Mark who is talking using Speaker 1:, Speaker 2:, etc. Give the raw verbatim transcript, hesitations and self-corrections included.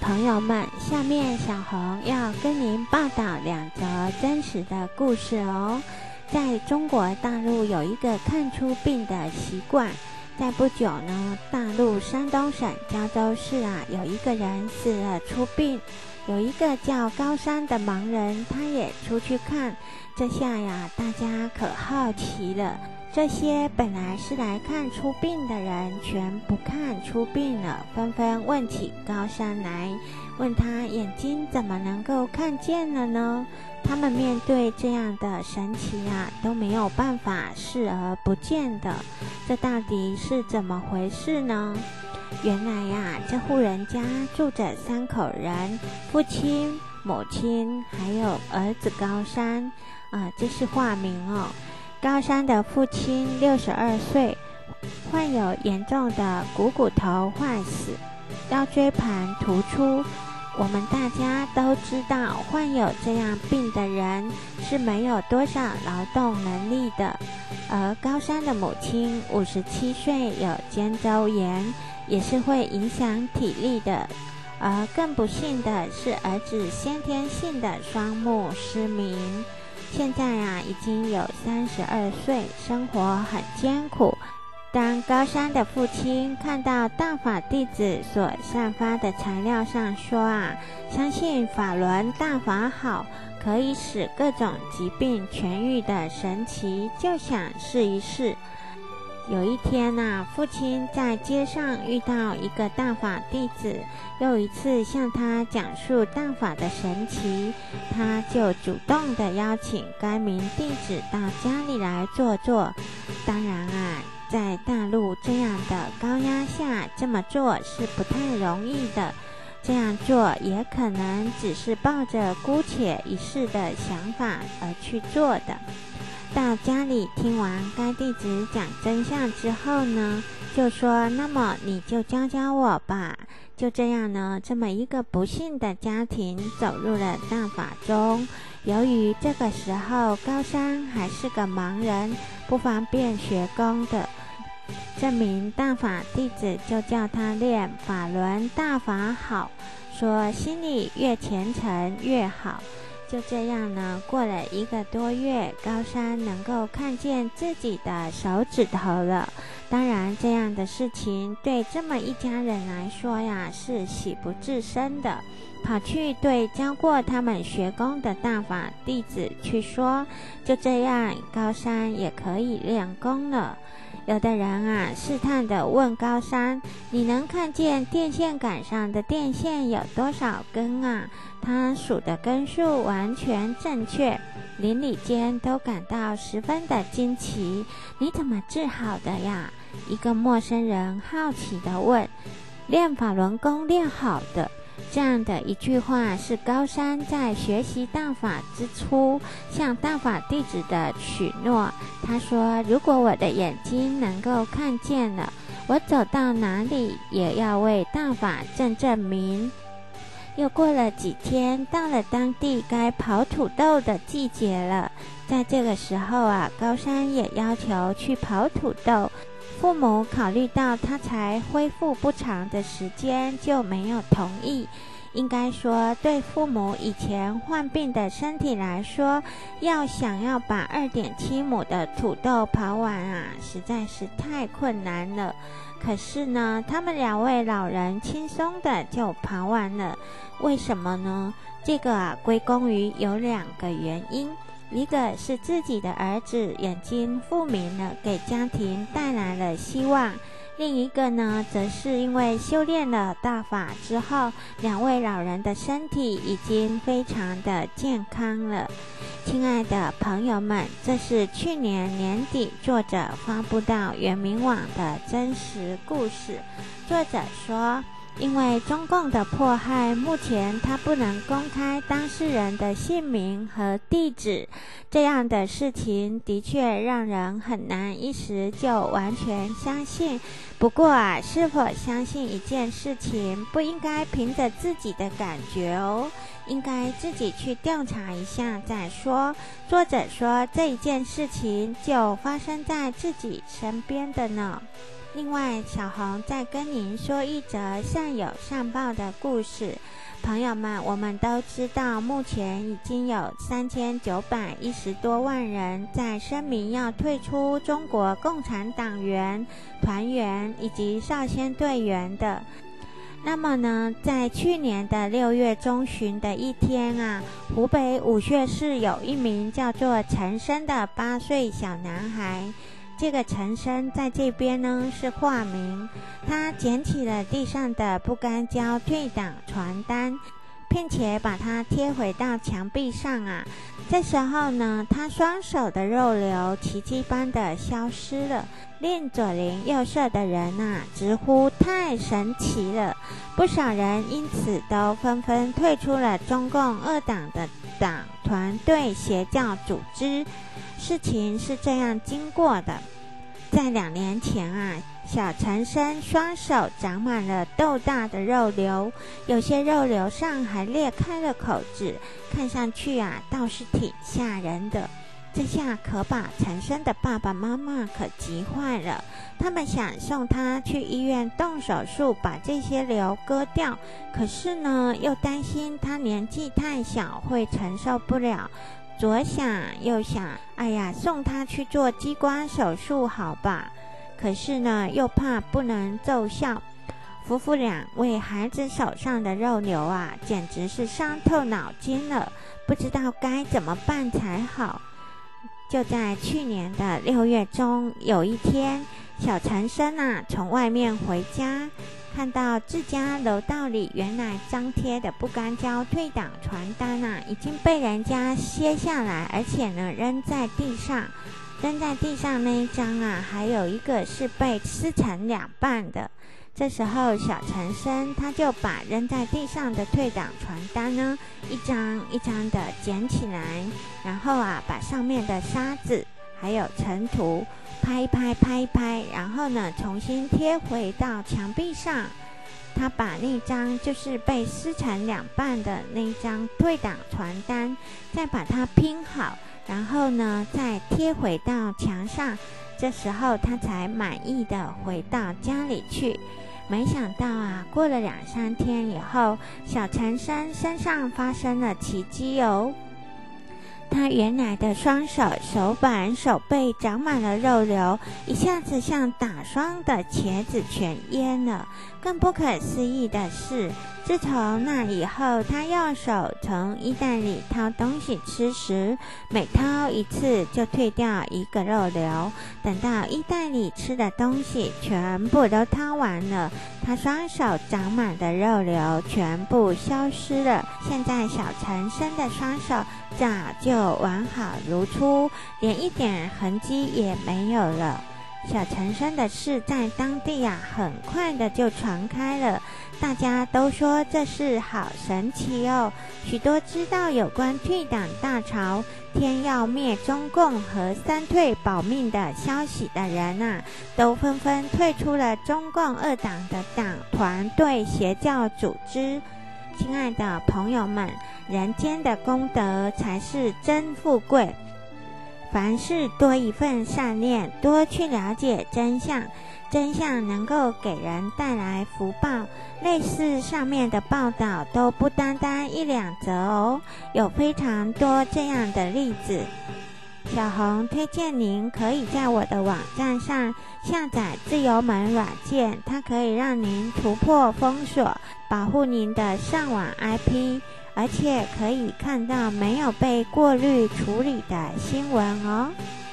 Speaker 1: 朋友们，下面小红要跟您报道两则真实的故事哦。在中国大陆有一个看出病的习惯，在不久呢，大陆山东省胶州市啊，有一个人死了出殡，有一个叫高山的盲人，他也出去看，这下呀，大家可好奇了。这些本来是来看出殡的人，全不看出殡了，纷纷问起高山来，问他眼睛怎么能够看见了呢？他们面对这样的神奇啊，都没有办法视而不见的，这到底是怎么回事呢？原来呀，这户人家住着三口人，父亲、母亲还有儿子高山，啊、呃，这是化名哦。高山的父亲六十二岁，患有严重的股骨头坏死，腰椎盘突出。我们大家都知道，患有这样病的人是没有多少劳动能力的。而高山的母亲五十七岁，有肩周炎，也是会影响体力的。而更不幸的是，儿子先天性的双目失明。现在啊，已经有三十二岁，生活很艰苦。当高山的父亲看到大法弟子所散发的材料上说啊，相信法轮大法好，可以使各种疾病痊愈的神奇，就想试一试。有一天啊，父亲在街上遇到一个大法弟子，又一次向他讲述大法的神奇，他就主动的邀请该名弟子到家里来坐坐。当然啊，在大陆这样的高压下这么做是不太容易的，这样做也可能只是抱着姑且一试的想法而去做的。到家里听完该弟子讲真相之后呢，就说那么你就教教我吧。就这样呢，这么一个不幸的家庭走入了大法中。由于这个时候高山还是个盲人，不方便学功的，这名大法弟子就叫他练法轮大法好，说心里越虔诚越好。就这样呢，过了一个多月，高山能够看见自己的手指头了。当然，这样的事情对这么一家人来说呀，是喜不自胜的。跑去对教过他们学功的大法弟子去说，就这样，高山也可以练功了。有的人啊，试探地问高山，你能看见电线杆上的电线有多少根啊？他数的根数完全正确，邻里间都感到十分的惊奇。你怎么治好的呀？一个陌生人好奇地问。练法轮功练好的。这样的一句话是高山在学习大法之初向大法弟子的许诺。他说，如果我的眼睛能够看见了，我走到哪里也要为大法正正名。又过了几天，到了当地该刨土豆的季节了。在这个时候啊，高山也要求去刨土豆。父母考虑到他才恢复不长的时间，就没有同意。应该说，对父母以前患病的身体来说，要想要把 二点七 亩的土豆刨完啊，实在是太困难了。可是呢，他们两位老人轻松的就刨完了。为什么呢？这个啊，归功于有两个原因。一个是自己的儿子眼睛复明了，给家庭带来了希望；另一个呢，则是因为修炼了大法之后，两位老人的身体已经非常的健康了。亲爱的朋友们，这是去年年底作者发布到原民网的真实故事。作者说，因为中共的迫害，目前他不能公开当事人的姓名和地址，这样的事情的确让人很难一时就完全相信。不过啊，是否相信一件事情，不应该凭着自己的感觉哦，应该自己去调查一下再说。作者说，这一件事情就发生在自己身边的呢。 另外，小红再跟您说一则善有善报的故事。朋友们，我们都知道，目前已经有三千九百一十多万人在声明要退出中国共产党员、团员以及少先队员的。那么呢，在去年的六月中旬的一天啊，湖北武穴市有一名叫做陈生的八岁小男孩。这个陈生在这边呢是化名，他捡起了地上的不干胶退党传单，并且把它贴回到墙壁上啊。这时候呢，他双手的肉瘤奇迹般的消失了，令左邻右舍的人啊直呼太神奇了。不少人因此都纷纷退出了中共二党的党团队邪教组织。事情是这样经过的，在两年前啊，小陈生双手长满了豆大的肉瘤，有些肉瘤上还裂开了口子，看上去啊倒是挺吓人的。这下可把陈生的爸爸妈妈可急坏了，他们想送他去医院动手术把这些瘤割掉，可是呢又担心他年纪太小会承受不了。左想右想，哎呀，送他去做激光手术好吧？可是呢，又怕不能奏效。夫妇俩为孩子手上的肉瘤啊，简直是伤透脑筋了，不知道该怎么办才好。就在去年的六月中，有一天，小陈生啊从外面回家，看到自家楼道里原来张贴的不干胶退党传单啊，已经被人家撕下来，而且呢扔在地上。扔在地上那一张啊，还有一个是被撕成两半的。这时候小陈生他就把扔在地上的退党传单呢，一张一张的捡起来，然后啊把上面的沙子还有尘土拍一拍拍一拍，然后呢重新贴回到墙壁上。他把那张就是被撕成两半的那张退党传单再把它拼好，然后呢再贴回到墙上。这时候他才满意的回到家里去。没想到啊，过了两三天以后，小陈生身上发生了奇迹哦。他原来的双手、手板、手背长满了肉瘤，一下子像打霜的茄子全淹了。更不可思议的是，自从那以后，他右手从衣袋里掏东西吃时，每掏一次就退掉一个肉瘤。等到衣袋里吃的东西全部都掏完了，他双手长满的肉瘤全部消失了。现在小陈生的双手早就完好如初，连一点痕迹也没有了。小陈生的事在当地啊，很快的就传开了，大家都说这事好神奇哦。许多知道有关退党大潮、天要灭中共和三退保命的消息的人啊，都纷纷退出了中共二党的党团队邪教组织。亲爱的朋友们，人间的功德才是真富贵。凡事多一份善念，多去了解真相，真相能够给人带来福报。类似上面的报道都不单单一两则哦，有非常多这样的例子。小红推荐您可以在我的网站上下载自由门软件，它可以让您突破封锁，保护您的上网 I P， 而且可以看到没有被过滤处理的新闻哦。